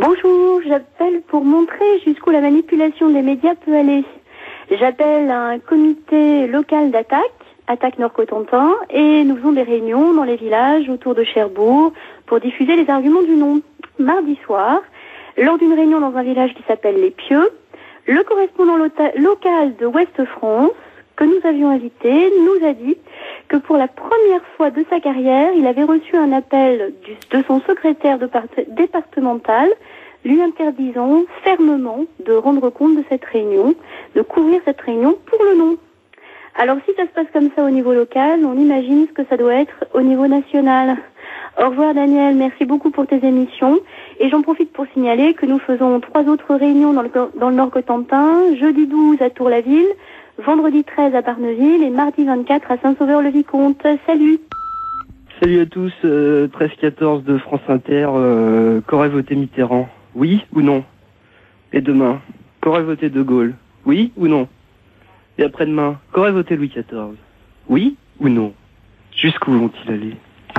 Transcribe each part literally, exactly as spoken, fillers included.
Bonjour, j'appelle pour montrer jusqu'où la manipulation des médias peut aller. J'appelle un comité local d'attaque, Attaque Nord-Cotentin, et nous faisons des réunions dans les villages autour de Cherbourg pour diffuser les arguments du non. Mardi soir, lors d'une réunion dans un village qui s'appelle Les Pieux, le correspondant local de Ouest France, que nous avions invité, nous a dit que pour la première fois de sa carrière, il avait reçu un appel du, de son secrétaire de part, départemental lui interdisant fermement de rendre compte de cette réunion, de couvrir cette réunion pour le non. Alors si ça se passe comme ça au niveau local, on imagine ce que ça doit être au niveau national. Au revoir Daniel, merci beaucoup pour tes émissions. Et j'en profite pour signaler que nous faisons trois autres réunions dans le, dans le Nord-Cotentin, jeudi douze à Tour-la-Ville, vendredi treize à Barneville et mardi vingt-quatre à Saint-Sauveur-le-Vicomte. Salut. Salut à tous, euh, treize quatorze de France Inter, euh, qu'aurait voté Mitterrand? Oui ou non? Et demain, qu'aurait voté De Gaulle? Oui ou non? Et après-demain, qu'aurait voté Louis quatorze? Oui ou non? Jusqu'où vont-ils aller?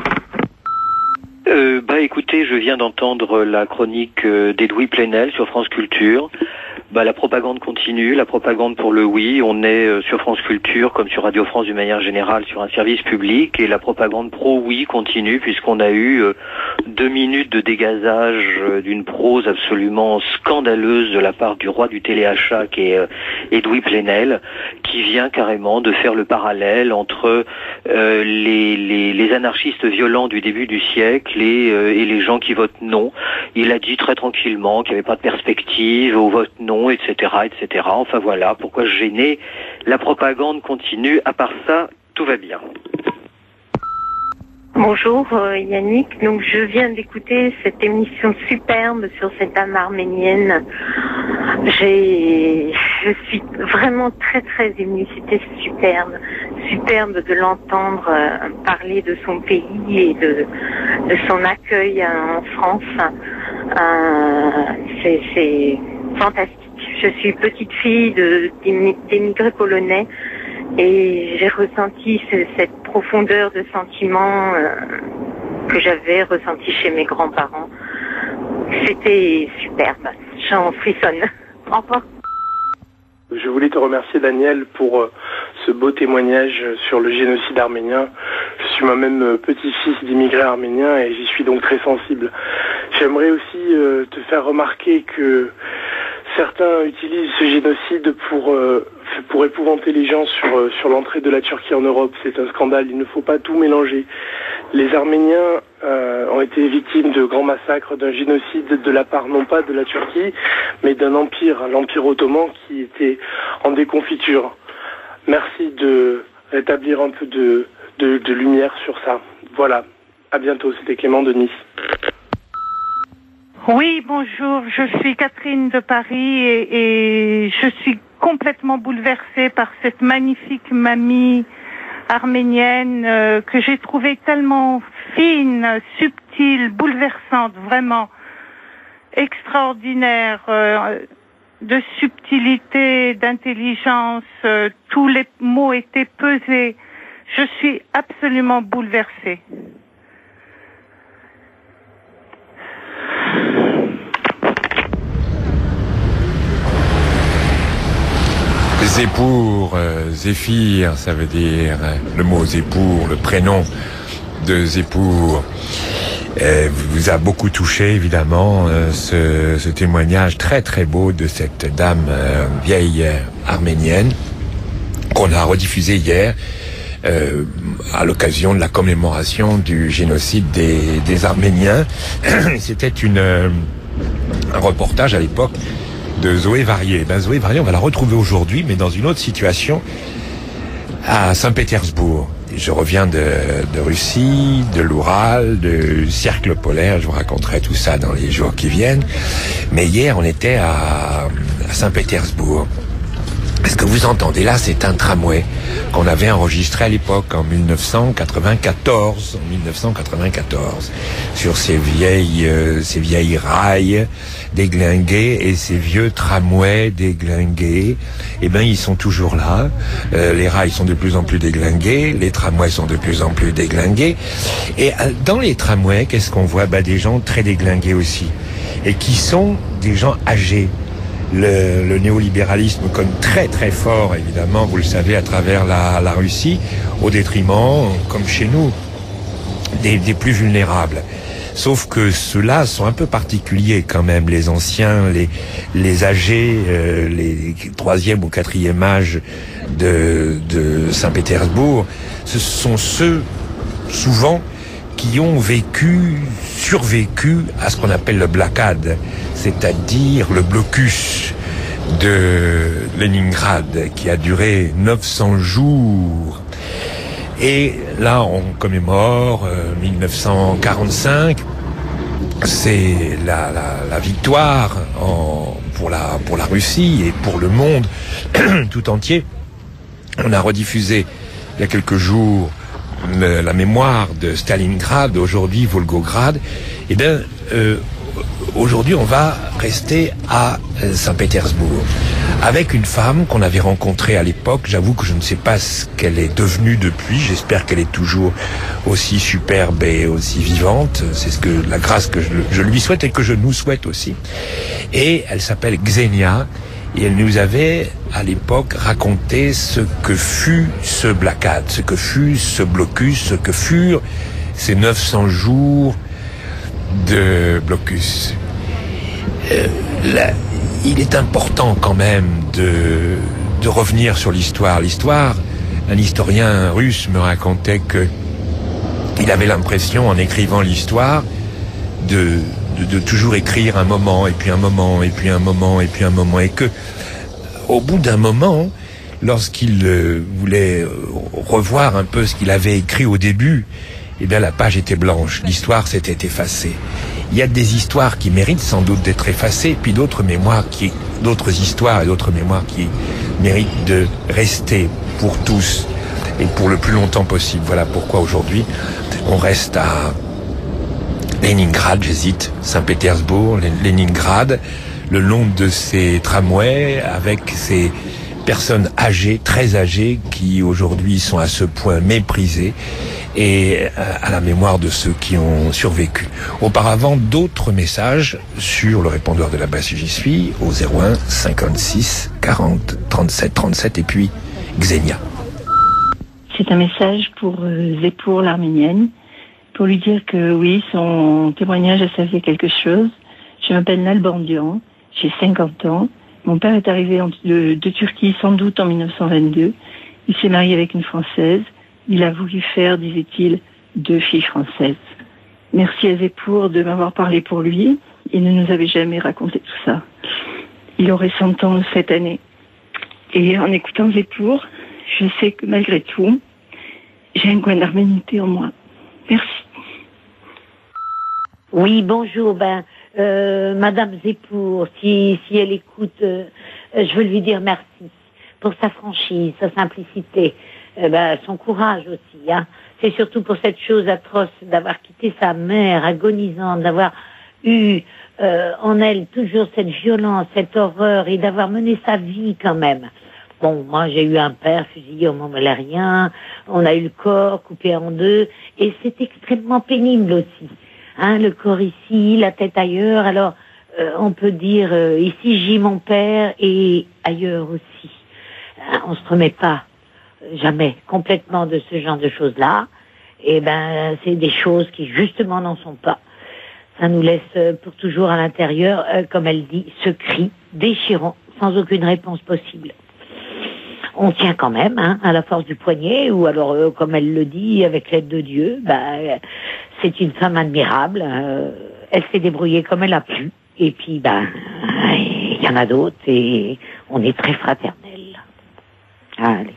Euh, bah écoutez, je viens d'entendre la chronique euh, d'Edoui Plenel sur France Culture. Bah la propagande continue, la propagande pour le oui. On est euh, sur France Culture comme sur Radio France d'une manière générale sur un service public et la propagande pro oui continue puisqu'on a eu euh, deux minutes de dégazage euh, d'une prose absolument scandaleuse de la part du roi du téléachat qui est euh, Edoui Plenel, qui vient carrément de faire le parallèle entre euh, les, les, les anarchistes violents du début du siècle et, euh, et les gens qui votent non. Il a dit très tranquillement qu'il n'y avait pas de perspective au vote non, et cetera, et cetera. Enfin voilà, pourquoi se gêner? La propagande continue. À part ça, tout va bien. Bonjour euh, Yannick, donc je viens d'écouter cette émission superbe sur cette dame arménienne. J'ai, je suis vraiment très très émue, c'était superbe, superbe de l'entendre euh, parler de son pays et de, de son accueil euh, en France. Euh, c'est, c'est fantastique. Je suis petite fille de, d'émigrés polonais. Et j'ai ressenti ce, cette profondeur de sentiment euh, que j'avais ressenti chez mes grands-parents. C'était superbe. J'en frissonne. Au revoir. Je voulais te remercier Daniel pour euh, ce beau témoignage sur le génocide arménien. Je suis moi-même euh, petit-fils d'immigrés arméniens et j'y suis donc très sensible. J'aimerais aussi euh, te faire remarquer que certains utilisent ce génocide pour euh, pour épouvanter les gens sur euh, sur l'entrée de la Turquie en Europe. C'est un scandale. Il ne faut pas tout mélanger. Les Arméniens euh, ont été victimes de grands massacres, d'un génocide de la part non pas de la Turquie, mais d'un empire, l'empire ottoman, qui était en déconfiture. Merci de rétablir un peu de de, de lumière sur ça. Voilà. À bientôt. C'était Clément de Nice. Oui, bonjour, je suis Catherine de Paris et, et je suis complètement bouleversée par cette magnifique mamie arménienne euh, que j'ai trouvée tellement fine, subtile, bouleversante, vraiment extraordinaire, euh, de subtilité, d'intelligence, euh, tous les mots étaient pesés. Je suis absolument bouleversée. Zépour, euh, Zéphyr, ça veut dire euh, le mot Zépour, le prénom de Zépour. Euh, vous a beaucoup touché évidemment euh, ce, ce témoignage très très beau de cette dame euh, vieille euh, arménienne qu'on a rediffusé hier euh, à l'occasion de la commémoration du génocide des, des Arméniens. C'était une euh, un reportage à l'époque de Zoé Varier. Ben, Zoé Varier, on va la retrouver aujourd'hui, mais dans une autre situation, à Saint-Pétersbourg. Je reviens de, de Russie, de l'Oural, du cercle polaire, je vous raconterai tout ça dans les jours qui viennent. Mais hier, on était à, à Saint-Pétersbourg. Ce que vous entendez là, c'est un tramway qu'on avait enregistré à l'époque, en mille neuf cent quatre-vingt-quatorze, en mille neuf cent quatre-vingt-quatorze, sur ces vieilles, euh, ces vieilles rails déglingués et ces vieux tramways déglingués. Eh ben, ils sont toujours là. Euh, les rails sont de plus en plus déglingués, les tramways sont de plus en plus déglingués. Et euh, dans les tramways, qu'est-ce qu'on voit? Bah, des gens très déglingués aussi. et qui sont des gens âgés. Le, le néolibéralisme comme très très fort, évidemment, vous le savez, à travers la, la Russie, au détriment, comme chez nous, des, des plus vulnérables. Sauf que ceux-là sont un peu particuliers quand même, les anciens, les, les âgés, euh, les troisième ou quatrième âge de, de Saint-Pétersbourg. Ce sont ceux, souvent, qui ont vécu, survécu à ce qu'on appelle le blocade, c'est-à-dire le blocus de Leningrad, qui a duré neuf cents jours. Et là, on commémore euh, mille neuf cent quarante-cinq, c'est la, la, la victoire en, pour, la, pour la Russie et pour le monde tout entier. On a rediffusé il y a quelques jours le, la mémoire de Stalingrad, aujourd'hui Volgograd. Et bien, euh, aujourd'hui, on va rester à Saint-Pétersbourg avec une femme qu'on avait rencontrée à l'époque. J'avoue que je ne sais pas ce qu'elle est devenue depuis. J'espère qu'elle est toujours aussi superbe et aussi vivante. C'est ce que la grâce que je, je lui souhaite et que je nous souhaite aussi. Et elle s'appelle Xenia. Et elle nous avait, à l'époque, raconté ce que fut ce blocade, ce que fut ce blocus, ce que furent ces neuf cents jours de blocus. Euh, là, il est important quand même de, de revenir sur l'histoire. L'histoire, un historien russe me racontait que il avait l'impression, en écrivant l'histoire, de, de, de toujours écrire un moment, et puis un moment, et puis un moment, et puis un moment, et que, au bout d'un moment, lorsqu'il euh, voulait revoir un peu ce qu'il avait écrit au début, eh bien la page était blanche, l'histoire s'était effacée. Il y a des histoires qui méritent sans doute d'être effacées, puis d'autres mémoires qui, d'autres histoires et d'autres mémoires qui méritent de rester pour tous et pour le plus longtemps possible. Voilà pourquoi aujourd'hui on reste à Leningrad, j'hésite, Saint-Pétersbourg, Leningrad, le long de ces tramways avec ces personnes âgées, très âgées, qui aujourd'hui sont à ce point méprisées, et à la mémoire de ceux qui ont survécu. Auparavant, d'autres messages sur le répondeur de la basse J'y suis au zéro un cinquante-six quarante trente-sept trente-sept, et puis Xenia. C'est un message pour euh, Zépour l'Arménienne, pour lui dire que oui, son témoignage a servi à quelque chose. Je m'appelle Nalbandian, j'ai cinquante ans. Mon père est arrivé en, de, de Turquie sans doute en mille neuf cent vingt-deux. Il s'est marié avec une Française. Il a voulu faire, disait-il, deux filles françaises. Merci à Zépour de m'avoir parlé pour lui. Il ne nous avait jamais raconté tout ça. Il aurait cent ans cette année. Et en écoutant Zépour, je sais que malgré tout, j'ai un coin d'arménité en moi. Merci. Oui, bonjour. Ben, euh, Madame Zépour, si, si elle écoute, euh, je veux lui dire merci pour sa franchise, sa simplicité. Eh ben, son courage aussi, hein. C'est surtout pour cette chose atroce d'avoir quitté sa mère agonisante, d'avoir eu euh, en elle toujours cette violence, cette horreur, et d'avoir mené sa vie quand même. Bon, moi j'ai eu un père fusillé au Mont-Valérien, on a eu le corps coupé en deux, et c'est extrêmement pénible aussi. Hein, le corps ici, la tête ailleurs, alors euh, on peut dire euh, ici j'ai mon père et ailleurs aussi. Hein, on se remet pas jamais complètement de ce genre de choses-là. Et ben, c'est des choses qui justement n'en sont pas. Ça nous laisse pour toujours à l'intérieur, euh, comme elle dit, ce cri déchirant, sans aucune réponse possible. On tient quand même, hein, à la force du poignet, ou alors, euh, comme elle le dit, avec l'aide de Dieu. Ben, c'est une femme admirable. Euh, elle s'est débrouillée comme elle a pu. Et puis, ben, il y en a d'autres, et on est très fraternels. Allez.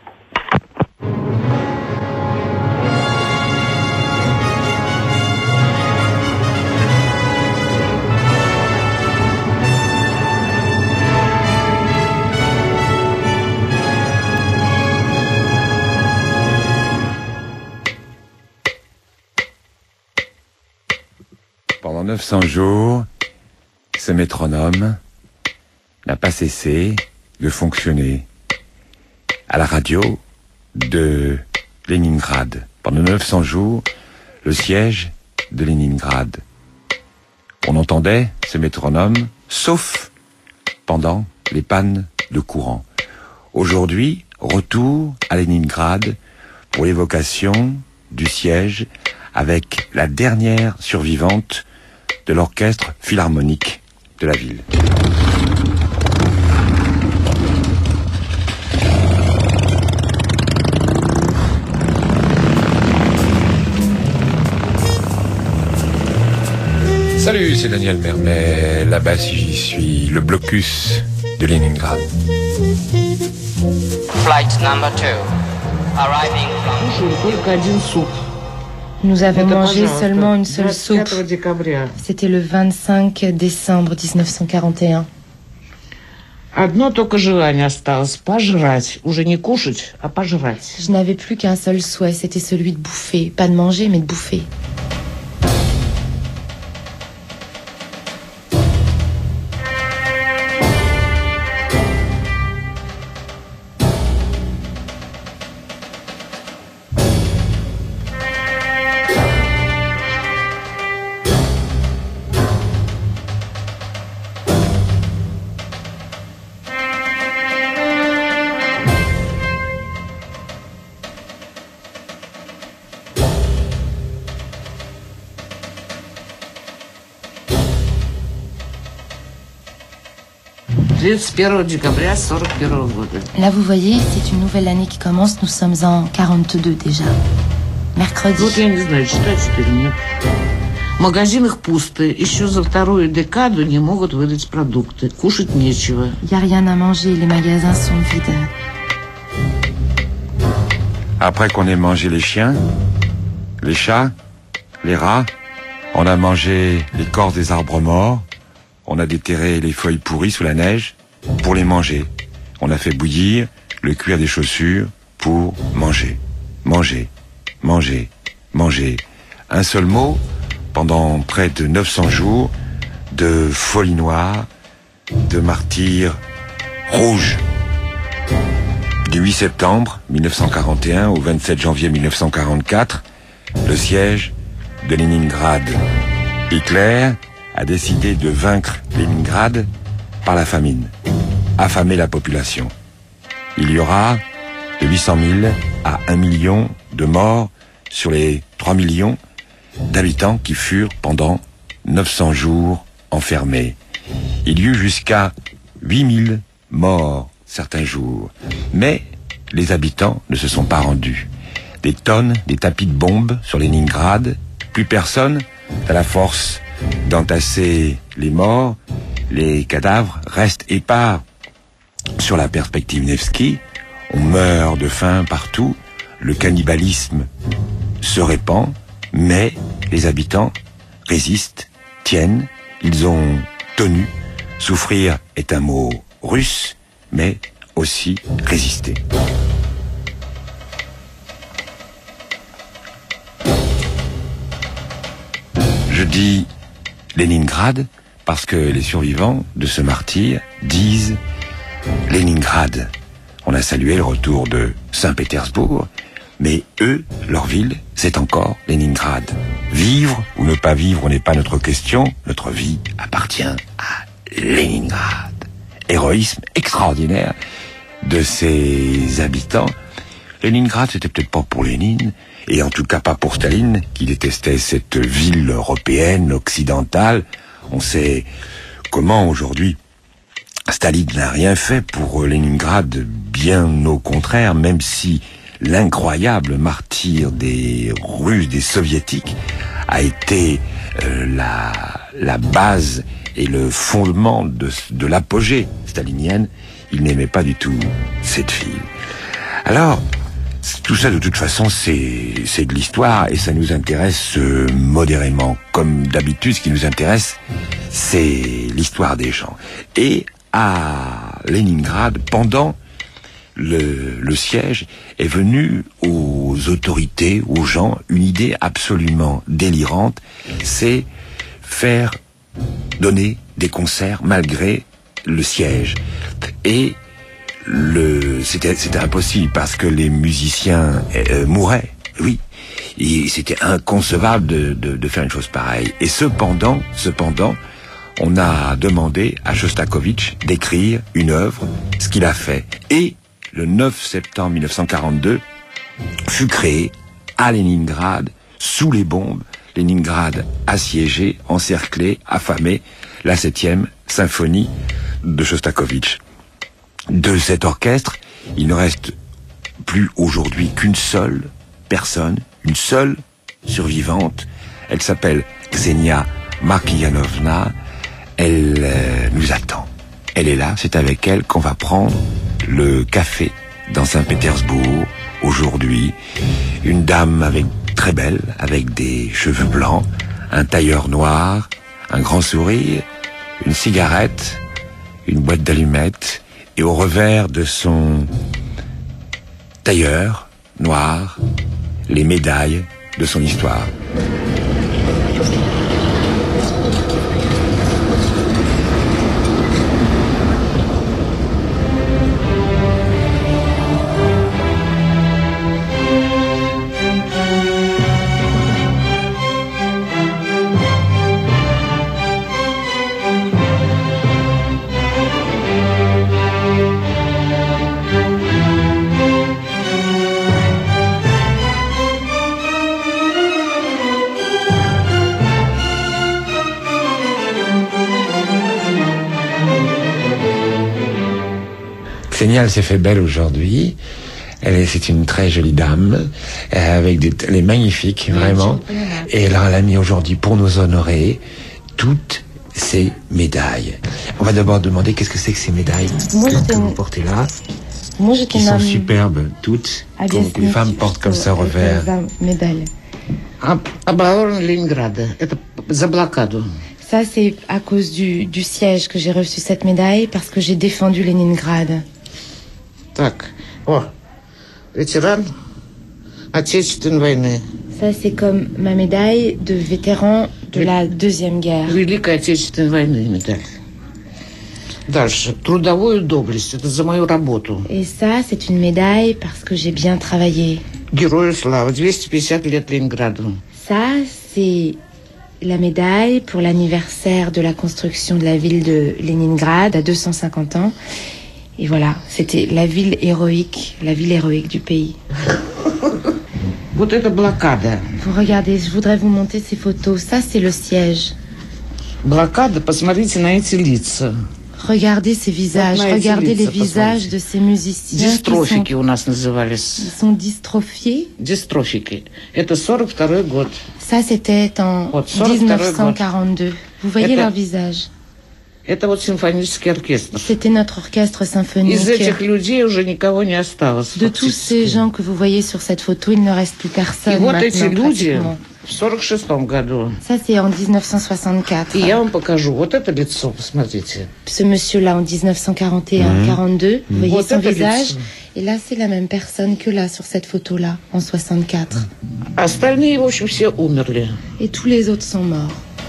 Pendant neuf cents jours, ce métronome n'a pas cessé de fonctionner à la radio de Leningrad. Pendant neuf cents jours, le siège de Leningrad On entendait ces métronomes, sauf pendant les pannes de courant. Aujourd'hui, retour à Leningrad pour l'évocation du siège avec la dernière survivante de l'orchestre philharmonique de la ville. Salut, c'est Daniel Mermet. Là-bas, si j'y suis, le blocus de Leningrad. Flight number two, arriving from... Nous avons mangé seulement une seule soupe. C'était le vingt-cinq décembre dix-neuf cent quarante et un. Одно только желание осталось пожрать, уже не кушать, а пожрать. Je n'avais plus qu'un seul souhait, c'était celui de bouffer, pas de manger, mais de bouffer. тридцать первого декабря сорок первого года. Là, vous voyez, c'est une nouvelle année qui commence. Nous sommes en quarante-deux déjà. Mercredi. Вот я не знаю, читать теперь нет. В магазинах пусто. Еще за вторую декаду не могут выдать продукты. Кушать нечего. Il n'y a rien à manger. Les magasins sont vides. Après qu'on ait mangé les chiens, les chats, les rats, on a mangé l'écorce des arbres morts, on a déterré les feuilles pourries sous la neige pour les manger. On a fait bouillir le cuir des chaussures pour manger. Manger, manger, manger. Un seul mot pendant près de neuf cents jours de folie noire, de martyrs rouges. Du huit septembre mille neuf cent quarante et un au vingt-sept janvier mille neuf cent quarante-quatre, le siège de Leningrad. Hitler a décidé de vaincre Leningrad par la famine, affamer la population. Il y aura de huit cent mille à un million de morts sur les trois millions d'habitants qui furent pendant neuf cents jours enfermés. Il y eut jusqu'à huit mille morts certains jours. Mais les habitants ne se sont pas rendus. Des tonnes, des tapis de bombes sur Leningrad, plus personne n'a la force d'entasser les morts, les cadavres restent épars sur la perspective Nevsky, on meurt de faim partout, le cannibalisme se répand, mais les habitants résistent, tiennent, ils ont tenu. Souffrir est un mot russe, mais aussi résister. Je dis Leningrad parce que les survivants de ce martyre disent Leningrad. On a salué le retour de Saint-Pétersbourg, mais eux, leur ville, c'est encore Leningrad. Vivre ou ne pas vivre n'est pas notre question, notre vie appartient à Leningrad. Héroïsme extraordinaire de ses habitants. Leningrad, c'était peut-être pas pour Lénine, et en tout cas pas pour Staline, qui détestait cette ville européenne, occidentale. On sait comment aujourd'hui Staline n'a rien fait pour Leningrad, bien au contraire, même si l'incroyable martyre des Russes, des Soviétiques, a été euh, la, la base et le fondement de, de l'apogée stalinienne. Il n'aimait pas du tout cette ville. Alors, tout ça, de toute façon, c'est, c'est de l'histoire et ça nous intéresse euh, modérément. Comme d'habitude, ce qui nous intéresse, c'est l'histoire des gens. Et à Leningrad, pendant le, le siège, est venue aux autorités, aux gens, une idée absolument délirante, c'est faire donner des concerts malgré le siège. Et le, c'était, c'était impossible parce que les musiciens euh, mouraient. Oui, Et c'était inconcevable de, de, de faire une chose pareille. Et cependant, cependant, on a demandé à Shostakovich d'écrire une œuvre, ce qu'il a fait. Et le neuf septembre mille neuf cent quarante-deux, fut créé à Leningrad, sous les bombes, Leningrad assiégé, encerclé, affamé, la septième symphonie de Shostakovich. De cet orchestre, il ne reste plus aujourd'hui qu'une seule personne, une seule survivante. Elle s'appelle Ksenia Markiyanovna. Elle euh, nous attend. Elle est là, c'est avec elle qu'on va prendre le café dans Saint-Pétersbourg. Aujourd'hui, une dame avec très belle, avec des cheveux blancs, un tailleur noir, un grand sourire, une cigarette, une boîte d'allumettes, et au revers de son tailleur noir, les médailles de son histoire. Ksenia, elle s'est fait belle aujourd'hui. Elle est, c'est une très jolie dame, euh, avec des, elle est magnifique, vraiment. Et alors, elle a mis aujourd'hui, pour nous honorer, toutes ces médailles. On va d'abord demander qu'est-ce que c'est que ces médailles Moi, que, que vous portez là. Moi, qui sont superbes, toutes. Que les femmes portent comme ça au revers. Médaille. Оборона Ленинграда. Это за блокаду. Ça, c'est à cause du, du siège que j'ai reçu cette médaille, parce que j'ai défendu Leningrad. Так, о, ветеран Отечественной войны. Ça, c'est comme ma médaille de vétéran de la Deuxième Guerre. Великой Отечественной войны медаль. Дальше. Трудовую доблесть. Это за мою работу. Et ça, c'est une médaille parce que j'ai bien travaillé. Герою славы. двести пятьдесят лет Ленинграду. Ça, c'est la médaille pour l'anniversaire de la construction de la ville de Leningrad à deux cent cinquante ans. Et voilà, c'était la ville héroïque, la ville héroïque du pays. Вот это блокада. Vous regardez, je voudrais vous montrer ces photos. Ça, c'est le siège. Блокада, посмотрите на эти лица. Regardez ces visages, вот regardez les visages de ces musiciens. Дистрофики у нас назывались. Ils sont dystrophiés. Dystrophiques. Это сорок второй год. Ça, c'était en вот, dix-neuf cent quarante-deux. Vous voyez это, leur visage. Это вот симфонический оркестр. C'était notre orchestre symphonique. Из этих людей уже никого не осталось. De tous ces gens que vous voyez sur cette photo, il ne reste plus personne. И вот maintenant, эти люди в сорок шестом году. Ça, c'est en dix-neuf cent soixante-quatre. И я вам покажу. Вот это лицо, посмотрите. Ce monsieur-là, en dix-neuf cent quarante et un quarante-deux, vous voyez вот son visage. Лицо. Et là, c'est la même personne que là, sur cette photo-là, en soixante-quatre. Остальные, в общем, все умерли. Et tous les autres sont morts.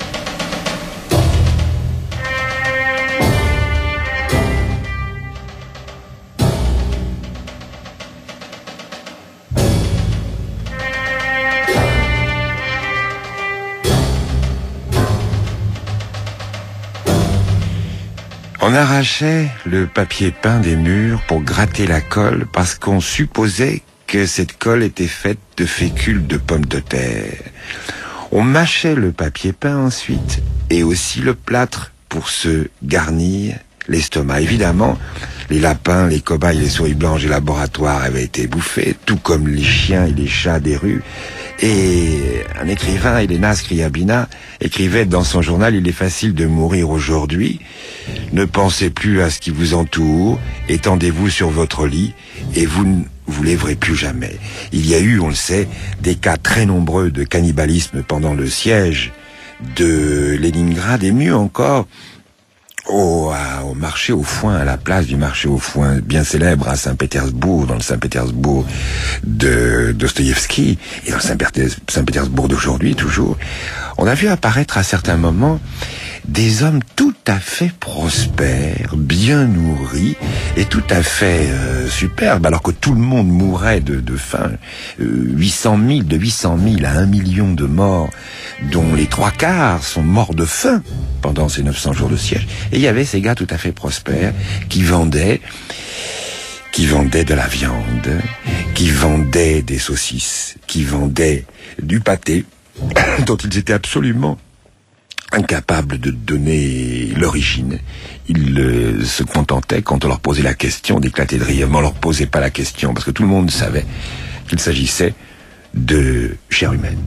On arrachait le papier peint des murs pour gratter la colle parce qu'on supposait que cette colle était faite de fécule de pommes de terre. On mâchait le papier peint ensuite et aussi le plâtre pour se garnir l'estomac. Évidemment, les lapins, les cobayes, les souris blanches des laboratoires avaient été bouffés, tout comme les chiens et les chats des rues. Et un écrivain, Elena Scriabina, écrivait dans son journal « Il est facile de mourir aujourd'hui. Ne pensez plus à ce qui vous entoure, étendez-vous sur votre lit et vous ne vous lèverez plus jamais. » Il y a eu, on le sait, des cas très nombreux de cannibalisme pendant le siège de Leningrad et mieux encore, Au, à, au marché au foin, à la place du marché au foin, bien célèbre à Saint-Pétersbourg, dans le Saint-Pétersbourg de Dostoïevski, et dans le Saint-Pétersbourg d'aujourd'hui toujours, on a vu apparaître à certains moments des hommes tout à fait prospères, bien nourris et tout à fait euh, superbes, alors que tout le monde mourait de, de faim. Euh, huit cent mille, de huit cent mille à un million de morts, dont les trois quarts sont morts de faim pendant ces neuf cents jours de siège. Et il y avait ces gars tout à fait prospères qui vendaient qui vendaient de la viande, qui vendaient des saucisses, qui vendaient du pâté, dont ils étaient absolument incapables de donner l'origine. Ils euh, se contentaient, quand on leur posait la question, d'éclater de rire. Mais on leur posait pas la question, parce que tout le monde savait qu'il s'agissait de chair humaine.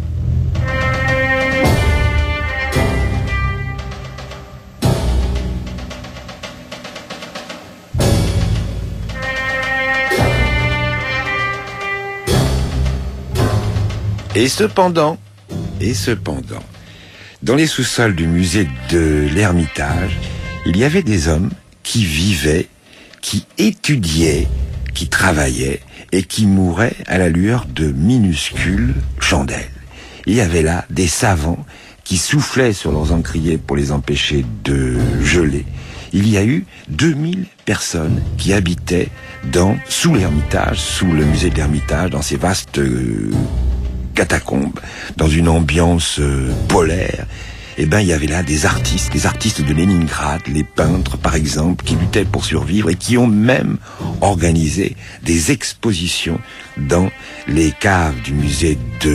Et cependant, et cependant, dans les sous-sols du musée de l'Ermitage, il y avait des hommes qui vivaient, qui étudiaient, qui travaillaient et qui mouraient à la lueur de minuscules chandelles. Il y avait là des savants qui soufflaient sur leurs encriers pour les empêcher de geler. Il y a eu deux mille personnes qui habitaient dans, sous l'Ermitage, sous le musée de l'Ermitage, dans ces vastes euh, catacombes, dans une ambiance euh, polaire. Eh ben, il y avait là des artistes, des artistes de Leningrad, les peintres, par exemple, qui luttaient pour survivre et qui ont même organisé des expositions dans les caves du musée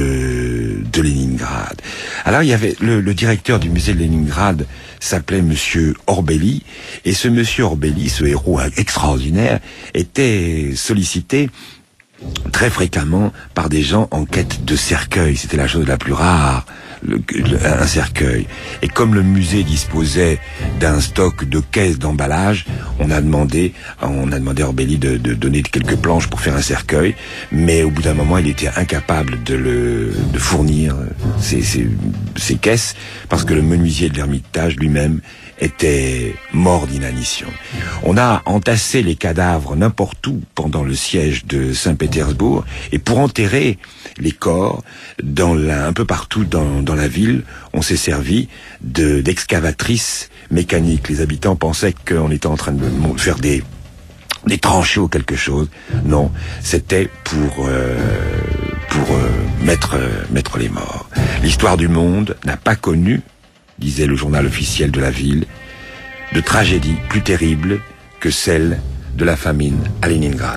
de, de Leningrad. Alors, il y avait le, le directeur du musée de Leningrad s'appelait Monsieur Orbeli, et ce Monsieur Orbeli, ce héros extraordinaire, était sollicité très fréquemment par des gens en quête de cercueils. C'était la chose la plus rare, le, le, un cercueil. Et comme le musée disposait d'un stock de caisses d'emballage, on a demandé, on a demandé à Orbeli de, de donner quelques planches pour faire un cercueil, mais au bout d'un moment, il était incapable de le de fournir ces, ces, ces caisses, parce que le menuisier de l'Ermitage lui-même était mort d'inanition. On a entassé les cadavres n'importe où pendant le siège de Saint-Pétersbourg, et pour enterrer les corps dans la, un peu partout dans, dans la ville, on s'est servi de, d'excavatrices mécaniques. Les habitants pensaient qu'on était en train de faire des des tranchées ou quelque chose. Non, c'était pour euh, pour euh, mettre euh, mettre les morts. L'histoire du monde n'a pas connu, disait le journal officiel de la ville, de tragédie plus terrible que celle de la famine à Leningrad.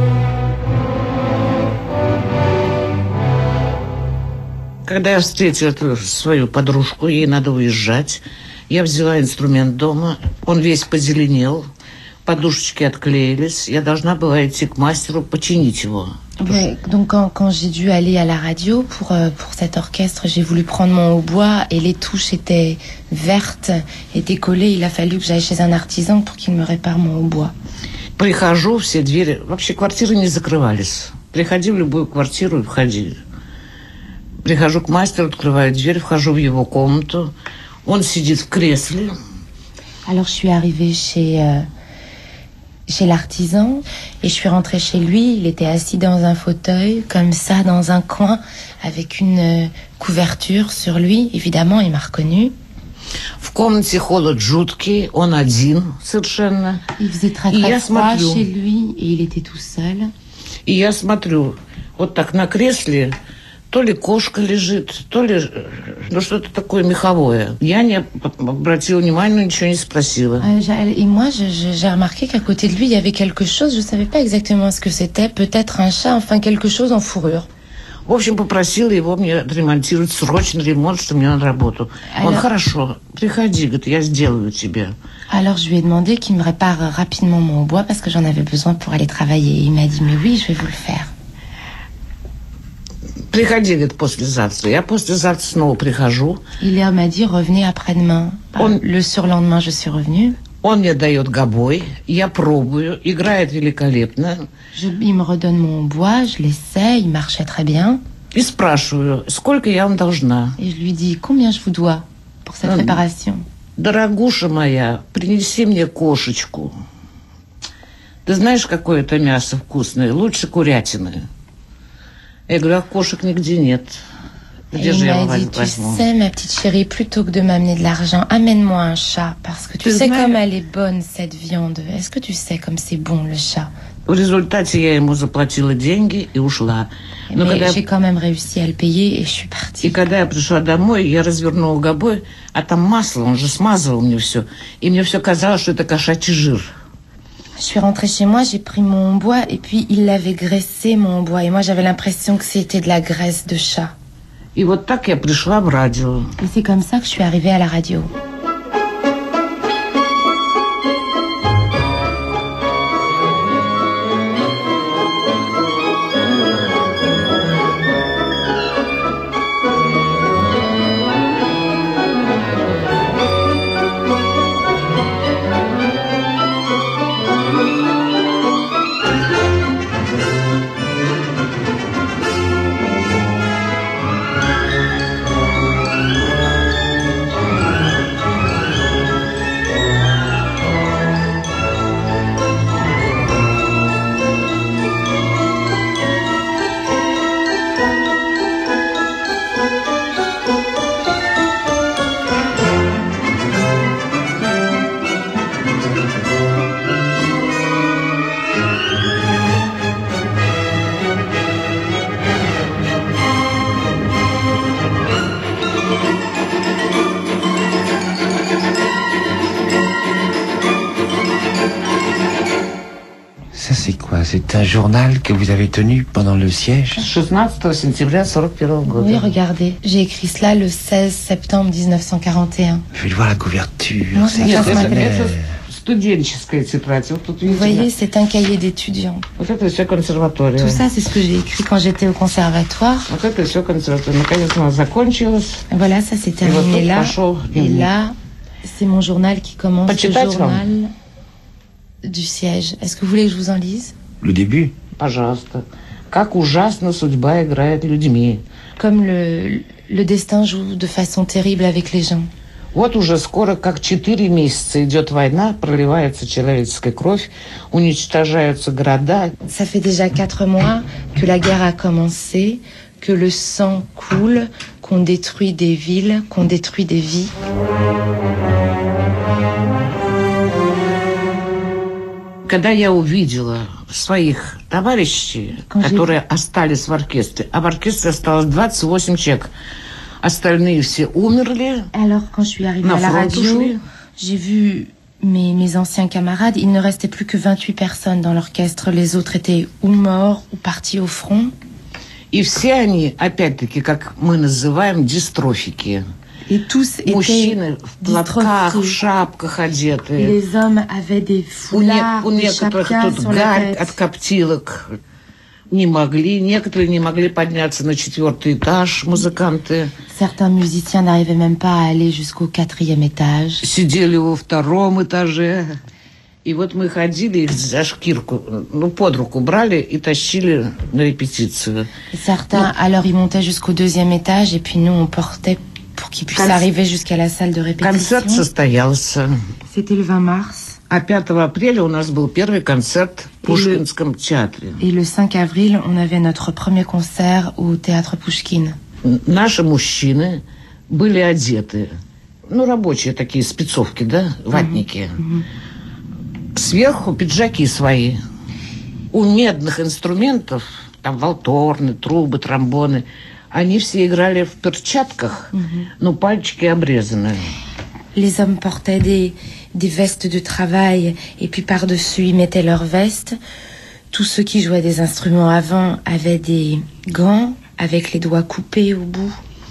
Когда я встретила эту свою подружку, ей надо уезжать, я взяла инструмент дома, он весь позеленел, подушечки отклеились, я должна была идти к мастеру починить его. Ouais, donc quand, quand j'ai dû aller à la radio pour, euh, pour cet orchestre, j'ai voulu prendre mon hautbois et les touches étaient vertes et décollées. Il a fallu que j'aille chez un artisan pour qu'il me répare mon hautbois. Прихожу, все двери, вообще квартиры не закрывались. Приходи в любую квартиру и входи. Прихожу к мастеру, открываю дверь, вхожу в его комнату. Он сидит в кресле. Alors je suis arrivée chez... Euh... chez l'artisan et je suis rentrée chez lui. Il était assis dans un fauteuil comme ça dans un coin avec une euh, couverture sur lui. Évidemment, il m'a reconnue. В комнате холод жуткий, он один совершенно. Il faisait très très froid chez lui et il était tout seul. И я смотрю, вот так на кресле то ли кошка лежит, то ли ну, что-то такое меховое. Я не обратила внимания, ничего не спросила. Et moi, je, je, j'ai remarqué qu'à côté de lui, il y avait quelque chose. Je ne savais pas exactement ce que c'était. Peut-être un chat, enfin quelque chose en fourrure. В общем, попросила его мне отремонтировать, срочный ремонт, что мне на работу. Alors, он, хорошо, приходи, говорит, я сделаю тебе. Alors, je lui ai demandé qu'il me répare rapidement mon bois parce que j'en avais besoin pour aller travailler. Il m'a dit, mais oui, je vais vous le faire. Приходи, говорит, послезавтра. Я послезавтра снова прихожу. Il m'a dit, revenez après-demain. Он... Le surlendemain, je suis revenue. Он мне дает гобой, я пробую, играет великолепно. Je, il me redonne mon bois, je l'essaie, il marchait très bien. И спрашиваю, сколько я вам должна. Et je lui dis, combien je vous dois pour cette réparation. Дорогуша моя, принеси мне кошечку. Ты знаешь, какое это мясо вкусное? Лучше курятины. Я говорю, а кошек нигде нет. Et il m'a dit, tu sais, ma petite chérie, plutôt que de m'amener de l'argent, amène-moi un chat, parce que tu sais comme elle est bonne, cette viande. Est-ce que tu sais comme c'est bon, le chat? В результате я ему заплатила деньги и ушла. Но Mais когда... j'ai quand même réussi à le payer et je suis partie. И когда я пришла домой, я развернула гобой, а там масло, он же смазывал мне все. И мне все казалось, что это кошачий жир. Je suis rentrée chez moi, j'ai pris mon bois et puis il l'avait graissé, mon bois. Et moi, j'avais l'impression que c'était de la graisse de chat. И вот так я пришла в радио. Et c'est comme ça que je suis arrivée à la radio. C'est un journal que vous avez tenu pendant le siège? шестнадцатого сентября сорок первого года. Oui, regardez, j'ai écrit cela le seize septembre dix-neuf cent quarante et un. Faites voir la couverture. Non, c'est Нет, это, это студенческая тетрадь. Вот тут, Vous voyez, c'est un cahier d'étudiant. Вот это все консерватория. Tout ça, c'est ce que j'ai écrit quand j'étais au conservatoire. Вот это все консерватория. Наконец она закончилась. Voilà, ça s'est terminé là. Et là, c'est mon journal qui commence, le journal du siège. Est-ce que vous voulez que je vous en lise? Le début. Пожалуйста. Как ужасно судьба играет людьми. Comme le, le destin joue de façon terrible avec les gens. Вот уже скоро, как четыре месяца идет война, проливается человеческая кровь, уничтожаются города. Ça fait déjà quatre mois que la guerre a commencé, que le sang coule, qu'on détruit des villes, qu'on détruit des vies. Когда я увидела своих товарищей, Quand которые j'ai... остались в оркестре, а в оркестре осталось двадцать восемь человек, остальные все умерли. Alors, quand je suis arrivée à la radio, j'ai vu mes, mes anciens camarades, il ne restait plus que vingt-huit personnes dans l'orchestre, les autres étaient ou morts ou partis au front. И все они, опять-таки, как мы называем, дистрофики. Et tous Мужчины в платках, в шапках одетые. Les hommes avaient des foulards, у, не, у некоторых тут гарь от коптилок не могли, некоторые не могли подняться на четвертый этаж, музыканты. Certains musiciens n'arrivaient même pas à aller jusqu'au quatrième étage. Сидели во втором этаже. И вот мы ходили, их за шкирку, ну, под руку брали и тащили на репетицию. Certains, alors, ils montaient jusqu'au deuxième étage, et puis nous, on portait pour qu'ils puissent arriver jusqu'à la salle de répétition. Концерт состоялся. C'était le vingt mars. А пятого апреля у нас был первый концерт в Пушкинском театре. Et le cinq avril, on avait notre premier concert au théâtre Pushkin. Наши мужчины были одеты, ну, рабочие такие спецовки, да, ватники. Mm-hmm. Сверху пиджаки свои. У медных инструментов, там валторны, трубы, тромбоны, они все играли в перчатках, mm-hmm. но пальчики обрезаны. Les hommes portaient des, des vestes de travail et puis par-dessus ils mettaient leurs vestes. Tous ceux qui jouaient des instruments avant avaient des gants avec les doigts coupés au bout.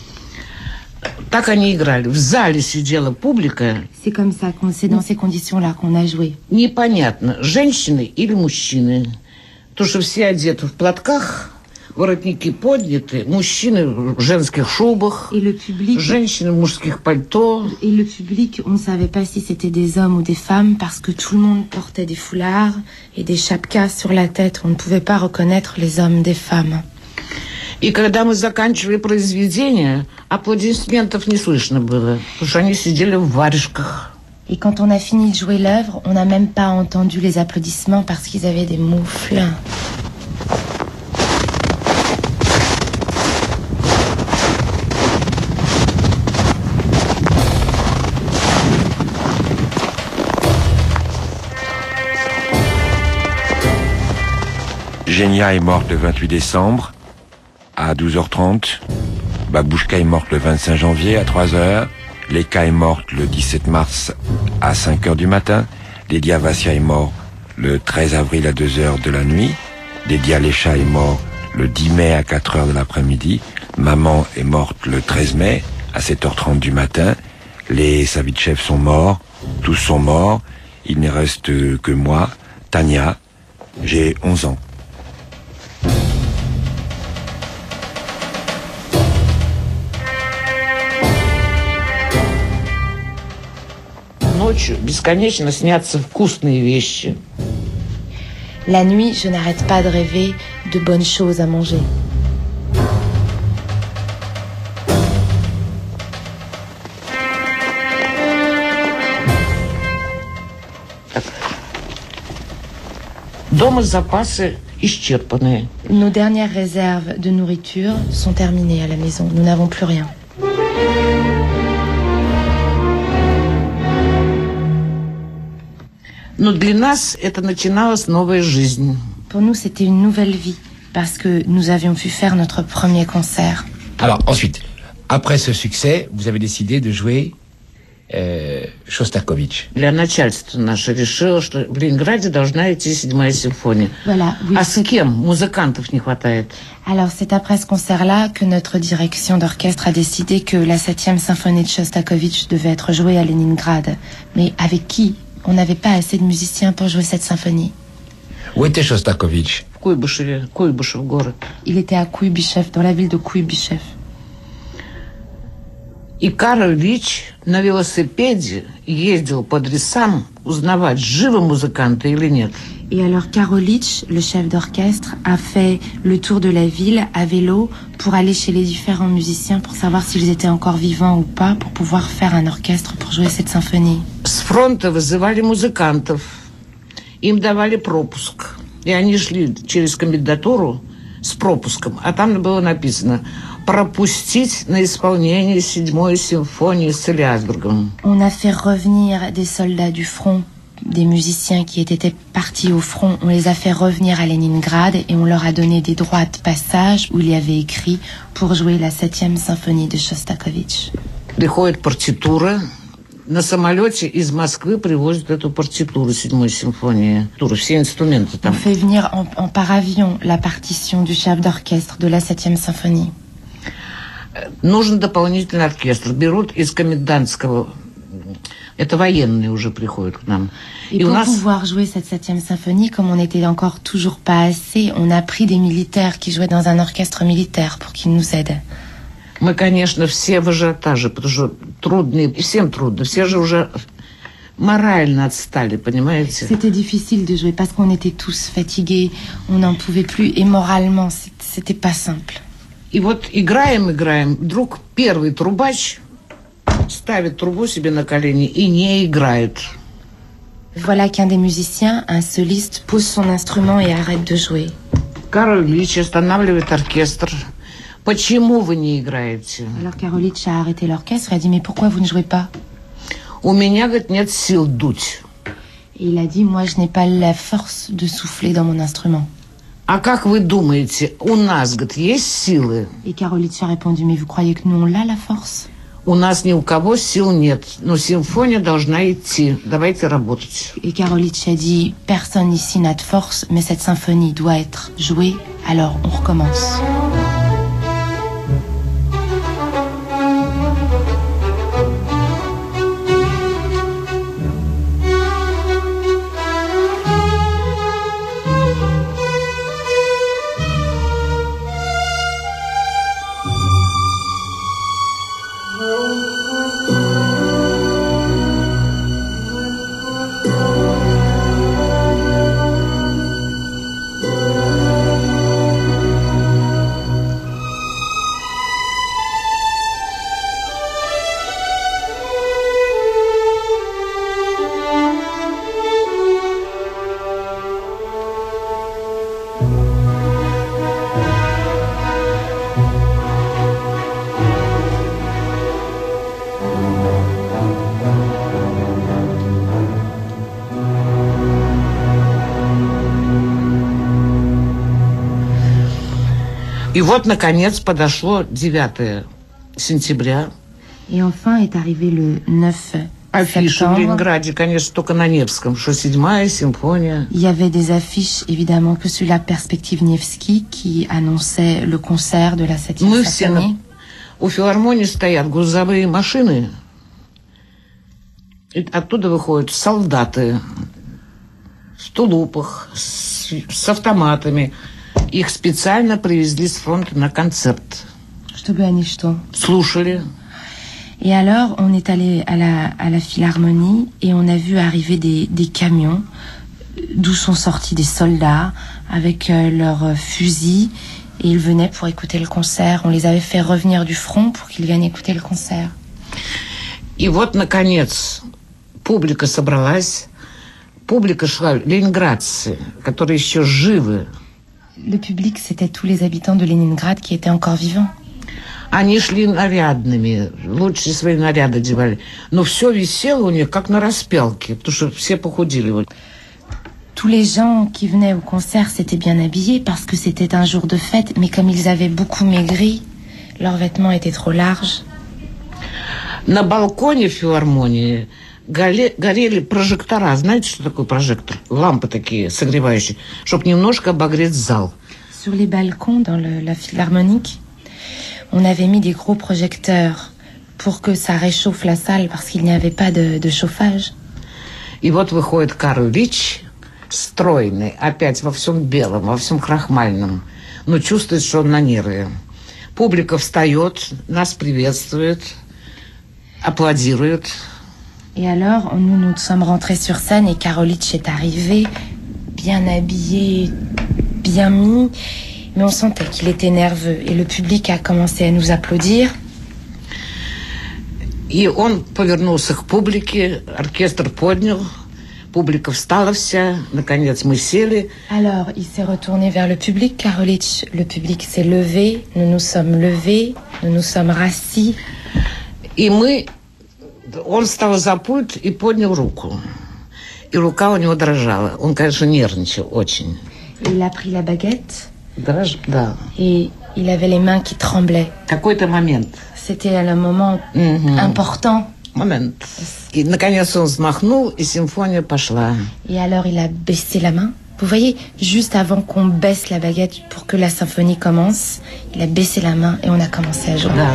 Так они играли. В зале сидела публика. C'est comme ça, qu'on, c'est dans ces conditions-là qu'on a joué. Непонятно, женщины или мужчины. Потому что все одеты в платках, воротники подняты, мужчины в женских шубах, et le public, женщины в мужских пальто. Et le public, on ne savait pas si c'était des hommes ou des femmes parce que tout le monde portait des foulards et des chapkas sur la tête. On ne pouvait pas reconnaître les hommes des femmes. И когда мы заканчивали произведение, аплодисментов не слышно было, потому что они сидели в варежках. Et quand on a fini de jouer l'œuvre, on n'a même pas entendu les applaudissements parce qu'ils avaient des moufles. Genia est morte le vingt-huit décembre à douze heures trente. Babouchka est morte le vingt-cinq janvier à trois heures. Leka est morte le dix-sept mars à cinq heures du matin. Dédia Vassia est mort le treize avril à deux heures de la nuit. Dédia Lecha est mort le dix mai à quatre heures de l'après-midi. Maman est morte le treize mai à sept heures trente du matin. Les Savitchev sont morts. Tous sont morts. Il ne reste que moi, Tania. J'ai onze ans. Ночью бесконечно снятся вкусные вещи. La nuit, je n'arrête pas de rêver de bonnes choses à manger. Дома запасы исчерпаны. Nos dernières réserves de nourriture sont terminées à la maison. Nous n'avons plus rien. Но для нас это начиналась новая жизнь. Pour nous, c'était une nouvelle vie parce que nous avions pu faire notre premier concert. Alors ensuite, après ce succès, vous avez décidé de jouer euh, Shostakovich. Для начальства наше решило, что в Ленинграде должна идти седьмая симфония. Voilà, oui, а с кем? Музыкантов не хватает. Alors c'est après ce concert-là que notre direction d'orchestre a décidé que la septième symphonie de Shostakovich devait être jouée à Leningrad. Mais avec qui? On n'avait pas assez de musiciens pour jouer cette symphonie. Où était Shostakovich? В Куйбышеве, Куйбышев город. Il était à Куйбышев, dans la ville de Куйбышев. И Карл Лич на велосипеде ездил по адресам узнавать, живы музыканты или нет. Et alors Karolitch, le chef d'orchestre, a fait le tour de la ville à vélo pour aller chez les différents musiciens pour savoir s'ils étaient encore vivants ou pas, pour pouvoir faire un orchestre pour jouer cette symphonie. С фронта вызывали музыкантов, им давали пропуск, и они шли через комендатуру с пропуском, а там было написано пропустить на исполнение седьмой симфонии с Элиасбергом. On a fait revenir des soldats du front, des musiciens qui étaient partis au front, on les a fait revenir à Leningrad et on leur a donné des droits de passage où il y avait écrit pour jouer la septième symphonie de Shostakovich. Приходит партитура. На самолете из Москвы привозят эту партитуру седьмой симфонии. Все инструменты там. On fait venir en, en par avion la partition du chef d'orchestre de la septième symphonie. Нужен дополнительный оркестр. Берут из комендантского. Это военные уже приходят к нам. Et, Et pour нас... pouvoir jouer cette septième symphonie, comme on n'était encore toujours pas assez, on a pris des militaires qui jouaient dans un orchestre militaire pour qu'ils nous aident. Мы, конечно, все в ажиотаже, потому что трудно, и всем трудно. Все же уже морально отстали, понимаете? C'était difficile de jouer parce qu'on était tous fatigués, on n'en pouvait plus, et moralement, c'était pas simple. И вот играем, играем, вдруг первый трубач ставит трубу себе на колени и не играет. Voilà qu'un des musiciens, un soliste, pose son instrument et arrête de jouer. Карл Лич останавливает оркестр. Почему вы не играете? Alors Karolitch a arrêté l'orchestre et a dit mais pourquoi vous ne jouez pas? У меня, говорит, нет сил дуть. Et il a dit moi je n'ai pas la force de souffler dans mon instrument. А как вы думаете, у нас, говорит, есть силы? Et Karolitch a répondu mais vous croyez que nous on l'a la force? У нас ни у кого сил нет, но симфония должна идти. Давайте работать. Et Karolitch a dit personne ici n'a de force, mais cette symphonie doit être jouée, alors on recommence. И вот, наконец, подошло девятое сентября. Et enfin est arrivé le neuf Афиши в septembre. Ленинграде, конечно, только на Невском, что седьмая симфония. Il y avait des affiches, évidemment, que sur la perspective Невский, qui annonçait le concert de la septième Мы все на... symphonie. У филармонии стоят грузовые машины. И оттуда выходят солдаты в тулупах, с, с автоматами. Их специально привезли с фронта на концерт. Чтобы они что? Слушали. Et alors, on est allé à la, à la Philharmonie et on a vu arriver des, des camions d'où sont sortis des soldats avec euh, leurs fusils et ils venaient pour écouter le concert. On les avait fait revenir du front pour qu'ils viennent écouter le concert. И вот, наконец, публика собралась. Публика шла, ленинградцы, которые еще живы. Le public, c'était tous les habitants de Leningrad qui étaient encore vivants. Они шли нарядными, лучшие свои наряды одевали. Но все висело у них, как на распялке, потому что все похудели. Tous les gens qui venaient au concert s'étaient bien habillés parce que c'était un jour de fête, mais comme ils avaient beaucoup maigri, leurs vêtements étaient trop larges. На балконе филармонии горели прожектора. Знаете, что такое прожектор? Лампы такие согревающие, чтобы немножко обогреть зал. Sur les balcons dans le, la Philharmonique, on avait mis des gros projecteurs pour que ça réchauffe la salle parce qu'il n'y avait pas de, de chauffage. И вот выходит Карл Вич, стройный, опять во всем белом, во всем крахмальном, но чувствует, что он на нерве. Публика встает, нас приветствует, аплодирует. Et alors, nous nous sommes rentrés sur scène et Karolitch est arrivé, bien habillé, bien mis, mais on sentait qu'il était nerveux et le public a commencé à nous applaudir. И он повернулся к публике, оркестр поднял, публика встала вся, наконец мы сели. Alors, il s'est retourné vers le public, Karolitch, le public s'est levé, nous nous sommes levés, nous nous sommes rassis. И мы, он встал за пульт и поднял руку. И рука у него дрожала. Он, конечно, нервничал очень. Il a pris la baguette. Дрож... Да. Et il avait les mains qui tremblaient. Какой-то момент. C'était un moment mm-hmm. important. Момент. И, наконец, он взмахнул, и симфония пошла. Et alors, il a baissé la main. Vous voyez, juste avant qu'on baisse la baguette pour que la symphonie commence, il a baissé la main et on a commencé à jouer. Да.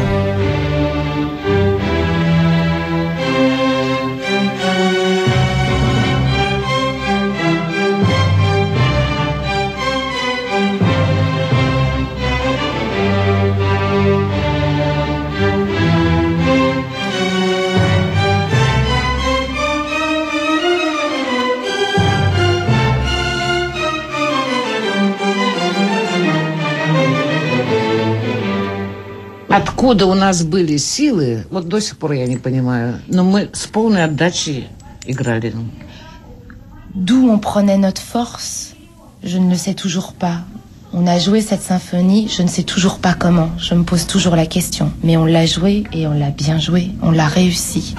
Откуда у нас были силы, вот до сих пор я не понимаю, но мы с полной отдачей играли. D'où on prenait notre force, je ne le sais toujours pas. On a joué cette symphonie, je ne sais toujours pas comment. Je me pose toujours la question. Mais on l'a joué et on l'a bien joué. On l'a réussi.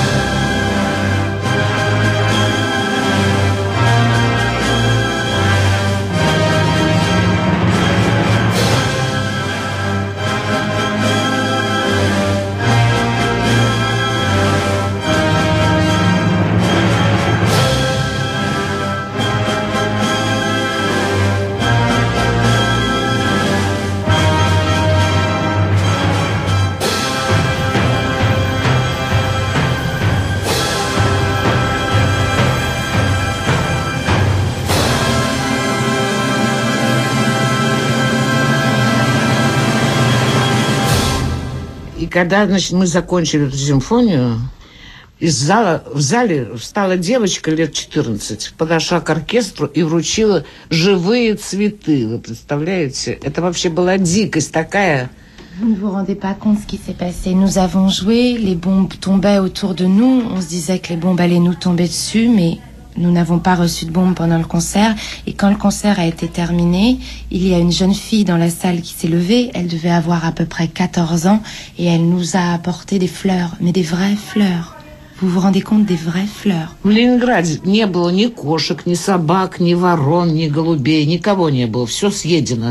Когда, значит, мы закончили эту симфонию, из зала, в зале встала девочка лет четырнадцать, подошла к оркестру и вручила живые цветы. Вы представляете? Это вообще была дикость такая. Vous ne vous rendez pas compte ce qui s'est passé. Nous avons joué, les bombes tombaient autour de nous. On se disait que les bombes allaient nous tomber dessus, mais nous n'avons pas reçu de bombes pendant le concert. Et quand le concert a été terminé, il y a une jeune fille dans la salle qui s'est levée. Elle devait avoir à peu près quatorze ans et elle nous a apporté des fleurs, mais des vraies fleurs. Vous vous rendez compte, des vraies fleurs. В Ленинграде не было ни кошек, ни собак, ни ворон, ни голубей, никого не было. Все съедено.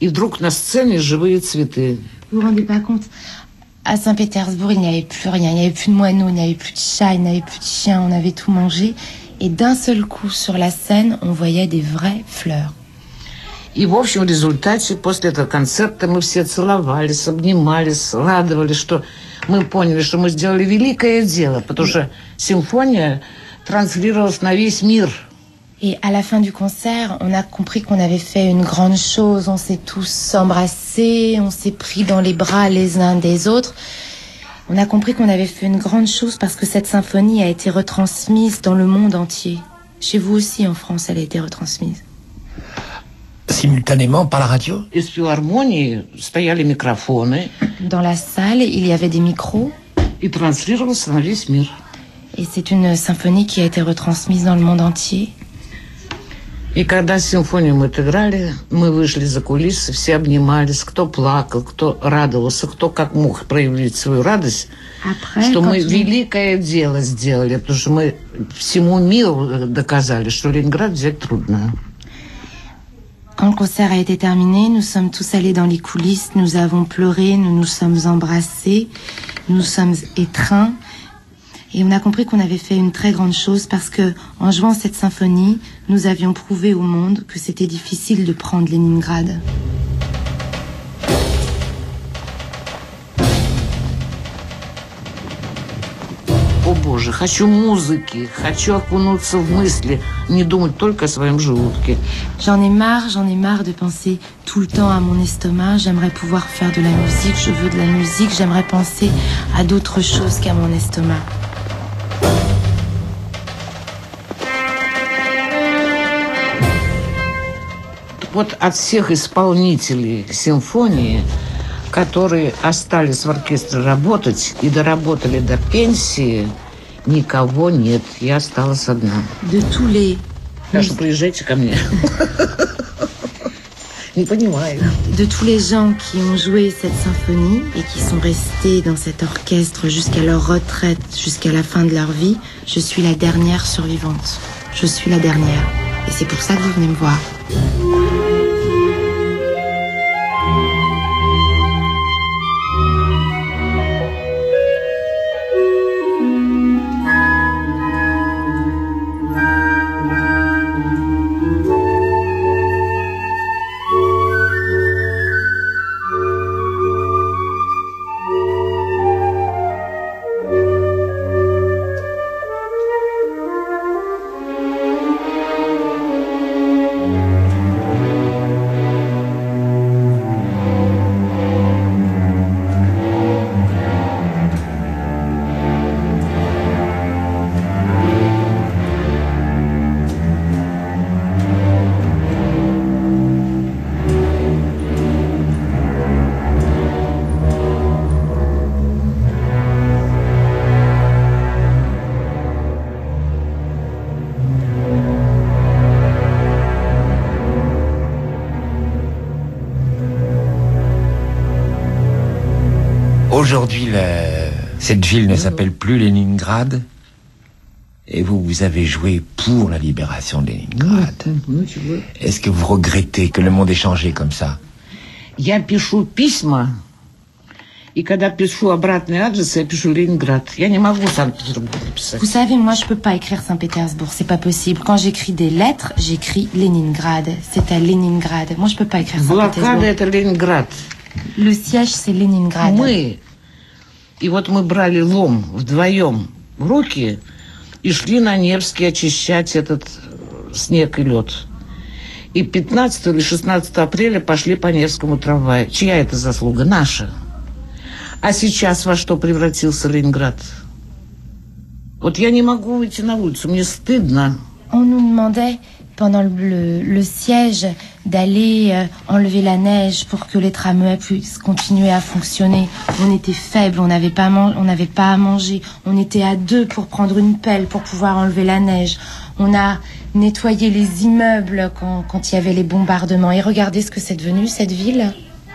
И вдруг на сцене живые цветы. Vous vous rendez pas compte? À Saint-Pétersbourg, il n'y avait plus rien. Il n'y avait plus de moineaux, il n'y avait plus de chats, il n'y avait plus de chiens. On avait tout mangé. Et d'un seul coup, sur la scène, on voyait des vraies fleurs. И, в общем, в результате, после этого концерта мы все целовались, обнимались, радовались, что мы поняли, что мы сделали великое дело, потому что симфония транслировалась на весь мир. Et à la fin du concert, on a compris qu'on avait fait une grande chose. On s'est tous embrassés, on s'est pris dans les bras les uns des autres. On a compris qu'on avait fait une grande chose parce que cette symphonie a été retransmise dans le monde entier. Chez vous aussi, en France, elle a été retransmise. Simultanément par la radio? Из филармонии стояли микрофоны. Dans la salle, il y avait des micros. И транслировалась на весь мир. Et c'est une symphonie qui a été retransmise dans le monde entier. И когда симфонию мы отыграли, мы вышли за кулисы, все обнимались, кто плакал, кто радовался, кто как мог проявить свою радость, Après, что мы великое дело сделали, потому что мы всему миру доказали, что Ленинград взять трудно. Quand le concert a été terminé, nous sommes tous allés dans les coulisses, nous avons pleuré, nous nous sommes embrassés, nous sommes étreints. Et on a compris qu'on avait fait une très grande chose parce que, en jouant cette symphonie, nous avions prouvé au monde que c'était difficile de prendre Leningrad. О Боже, хочу музыки, хочу окунуться в мысли, не думать только о своем желудке. J'en ai marre, j'en ai marre de penser tout le temps à mon estomac. J'aimerais pouvoir faire de la musique, je veux de la musique, j'aimerais penser à d'autres choses qu'à mon estomac. Вот от всех исполнителей симфонии, которые остались в оркестре работать и доработали до пенсии, никого нет. Я осталась одна. De tous les... Так что приезжайте ко мне. Не понимаю. De tous les gens qui ont joué cette symphonie et qui sont restés dans cet orchestre jusqu'à leur retraite, jusqu'à la fin de leur vie, je suis la dernière survivante. Je suis la dernière. Et c'est pour ça que vous venez me voir. Aujourd'hui, la... cette ville ne s'appelle plus Leningrad. Et vous, vous avez joué pour la libération de Leningrad. Est-ce que vous regrettez que le monde ait changé comme ça? Я пишу письма, и когда пишу обратный адрес, я пишу Ленинград. Я не могу Санкт-Петербург написать. Vous savez, moi, je peux pas écrire Saint-Pétersbourg, c'est pas possible. Quand j'écris des lettres, j'écris Leningrad. C'est à Leningrad. Moi, je peux pas écrire Saint-Pétersbourg. Блокада — это Ленинград. Le siège, c'est Leningrad. Мы, и вот мы брали лом вдвоем в руки и шли на Невский очищать этот снег и лед. И пятнадцатого или шестнадцатого апреля пошли по Невскому трамваю. Чья это заслуга? Наша. А сейчас во что превратился Ленинград? Вот я не могу выйти на улицу, мне стыдно. On nous demandait pendant le, le siège d'aller euh, enlever la neige pour que les tramways puissent continuer à fonctionner. On était faibles, on n'avait pas, man- on n'avait pas à manger. On était à deux pour prendre une pelle pour pouvoir enlever la neige. On a nettoyé les immeubles quand, quand il y avait les bombardements. Et regardez ce que c'est devenu, cette ville.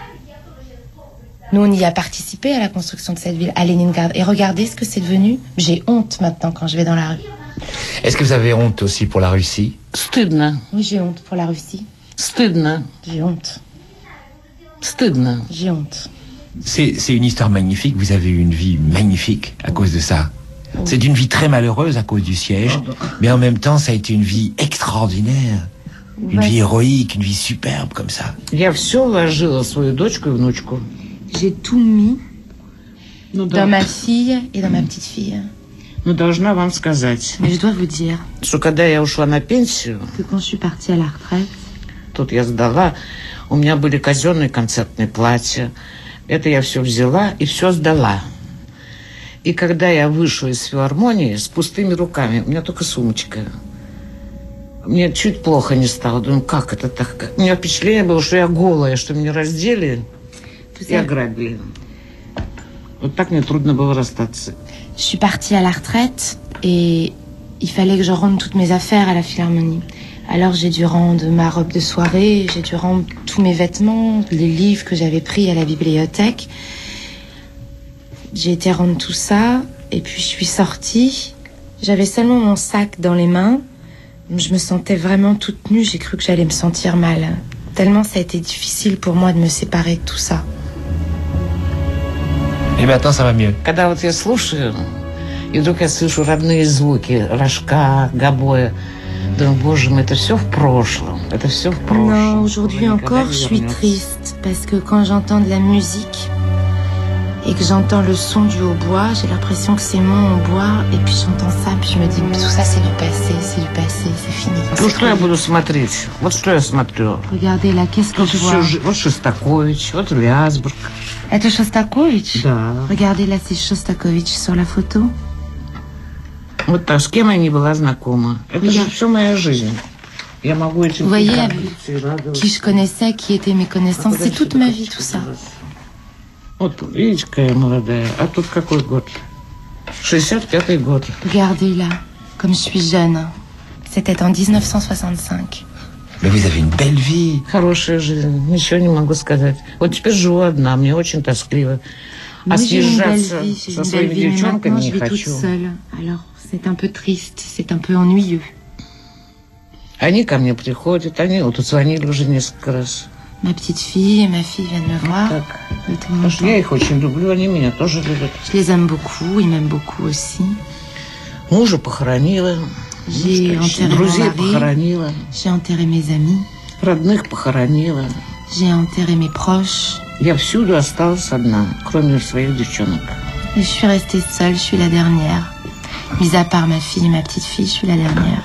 Nous, on y a participé à la construction de cette ville, à Leningrad. Et regardez ce que c'est devenu. J'ai honte maintenant quand je vais dans la rue. Est-ce que vous avez honte aussi pour la Russie? Стыдно. Oui, j'ai honte pour la Russie. Стыдно. J'ai honte. Стыдно. J'ai honte. C'est, c'est une histoire magnifique. Vous avez eu une vie magnifique à cause de ça. Oui. C'est une vie très malheureuse à cause du siège, mais en même temps, ça a été une vie extraordinaire. Une Ouais. vie héroïque, une vie superbe comme ça. Я все вложила в свою дочку и внучку. J'ai tout mis Ну, dans да. ma fille et dans ma petite fille. Но должна вам сказать, Mais je dois vous dire что когда я ушла на пенсию, que quand je suis partie à la retraite, тут я сдала, у меня были казенные концертные платья. Это я все взяла и все сдала. И когда я вышла из филармонии с пустыми руками, у меня только сумочка. Мне чуть плохо не стало. Думаю, как это так? У меня впечатление было, что я голая, что меня раздели и ограбили. Вот так мне трудно было расстаться. je suis partie à la retraite et il fallait que je rende toutes mes affaires à la Philharmonie. Alors j'ai dû rendre ma robe de soirée, j'ai dû rendre tous mes vêtements, les livres que j'avais pris à la bibliothèque. J'ai été rendre tout ça et puis je suis sortie. J'avais seulement mon sac dans les mains. Je me sentais vraiment toute nue, j'ai cru que j'allais me sentir mal. Tellement ça a été difficile pour moi de me séparer de tout ça. Et maintenant, ça va mieux. Когда вот я слушаю, и вдруг я слышу родные звуки, рожка, гобоя, думаю, боже мой, это все в прошлом, это все в прошлом. Non, aujourd'hui encore, je suis triste parce que quand j'entends de la musique et que j'entends le son du hautbois, j'ai l'impression que c'est mon hautbois et puis j'entends ça, puis je me dis, tout ça c'est du passé, c'est du passé, c'est fini. Ну что я буду смотреть? Вот что я смотрю. Regardez là, qu'est-ce que Вот, je всё vois? ж- вот Шостакович, вот Вязбург. Это Shostakovich? Да. Regardez là, c'est Shostakovich sur la photo. Вот так, с кем я не была знакома. Это Oui. же все моя жизнь. Я могу этим Vous voyez avec гордиться и радоваться. qui je connaissais, qui étaient mes connaissances, c'est toute ma vie tout ça. Вот, видите, какая я молодая. А тут какой год? шестьдесят пятый год. Regardez là, comme je suis jeune. C'était en dix-neuf cent soixante-cinq. Mais vous avez une belle vie. Хорошая жизнь, ничего не могу сказать. Вот теперь живу одна, мне очень тоскливо. А Moi, j'ai une belle съезжаться vie, j'ai со une своими belle vie, mais maintenant девчонками je не vis toute хочу. seule. Alors c'est un peu triste, c'est un peu ennuyeux. Они ко мне приходят, они вот звонили уже несколько раз. Ma petite fille et ma fille viennent me voir. Так. de temps en Потому что temps. я их очень люблю, они меня тоже любят. Je les aime beaucoup, ils m'aiment beaucoup aussi. Мужа похоронила, J'ai ну, что еще, enterré mon друзей mari, похоронила, j'ai enterré mes amis, родных похоронила. j'ai enterré mes proches. Я всюду осталась одна, кроме своих девчонок. Et je suis restée seule, je suis la dernière. Mis à part ma fille et ma petite fille, je suis la dernière.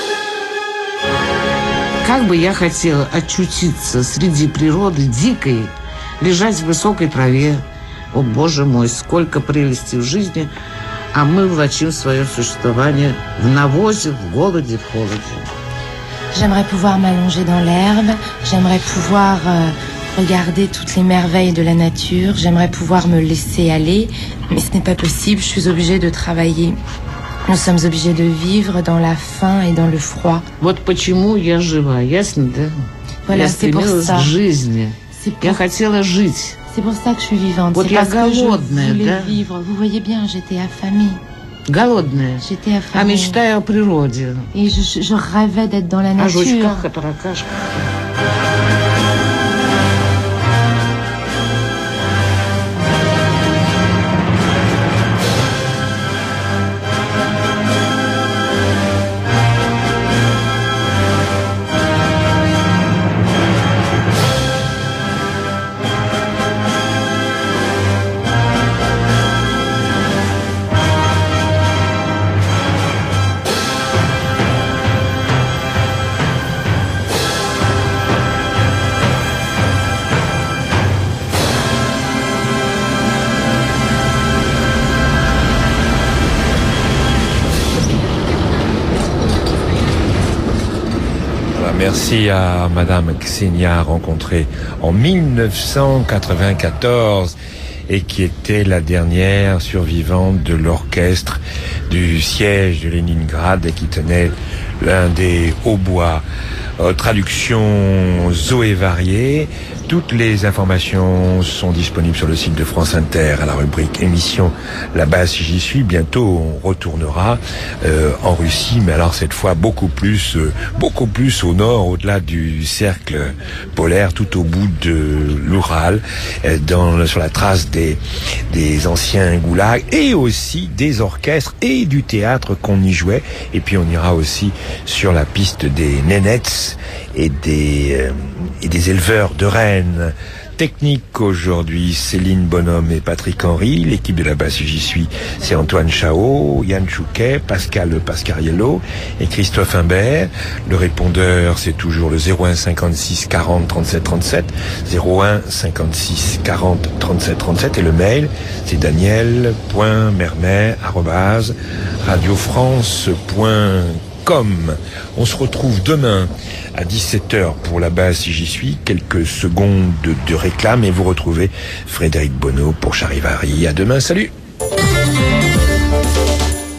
Как бы я хотела очутиться среди природы дикой, лежать в высокой траве. О, Боже мой, сколько прелести в жизни, а мы влачим свое существование в навозе, в голоде, в холоде. J'aimerais pouvoir m'allonger dans l'herbe, j'aimerais pouvoir euh, regarder toutes les merveilles de la nature, j'aimerais pouvoir me laisser aller, mais ce n'est pas possible, je suis obligée de travailler. Nous sommes obligés de vivre dans la faim et dans le froid. Вот почему я жива, ясно, да? Voilà, Я c'est pour стремилась ça. к жизни. C'est Я pour, хотела жить. c'est pour ça que je suis vivante. Вот C'est я parce que je голодная, voulais да? vivre. Vous voyez bien, j'étais affamée. Голодная. J'étais А affamée. мечтаю о природе. Et je, je rêvais d'être dans la О nature. жучках, о таракашках. Voilà, merci à Madame Ksenia, rencontrée en mille neuf cent quatre-vingt-quatorze et qui était la dernière survivante de l'orchestre du siège de Leningrad et qui tenait l'un des hautbois euh, traduction Zoé Variée. Toutes les informations sont disponibles sur le site de France Inter à la rubrique émission là-bas si j'y suis. Bientôt on retournera euh, en Russie, mais alors cette fois beaucoup plus, euh, beaucoup plus au nord, au-delà du cercle polaire, tout au bout de l'Oural, euh, dans sur la trace des des anciens goulags et aussi des orchestres et du théâtre qu'on y jouait. Et puis on ira aussi sur la piste des nénets et des euh, et des éleveurs de rennes. Technique aujourd'hui, Céline Bonhomme et Patrick Henry. L'équipe de la basse, j'y suis, c'est Antoine Chao, Yann Chouquet, Pascal Pascariello et Christophe Imbert. Le répondeur, c'est toujours le zéro un cinquante-six quarante trente-sept trente-sept, zéro un cinquante-six quarante trente-sept trente-sept, et le mail, c'est daniel point mermet arobase radio france point com. On se retrouve demain à dix-sept heures pour la base si j'y suis. Quelques secondes de, de réclame et vous retrouvez Frédéric Bonneau pour Charivari. À demain, salut!